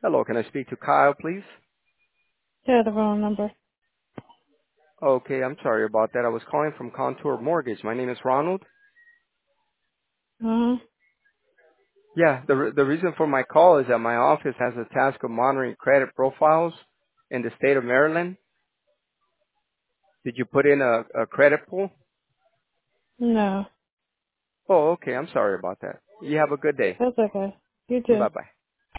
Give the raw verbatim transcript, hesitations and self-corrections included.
Hello, can I speak to Kyle, please? Yeah, the wrong number. Okay, I'm sorry about that. I was calling from Contour Mortgage. My name is Ronald. Uh-huh. Yeah, the re- the reason for my call is that my office has a task of monitoring credit profiles in the state of Maryland. Did you put in a, a credit pool? No, Oh, okay. I'm sorry about that. You have a good day. that's okay. You too. Bye bye.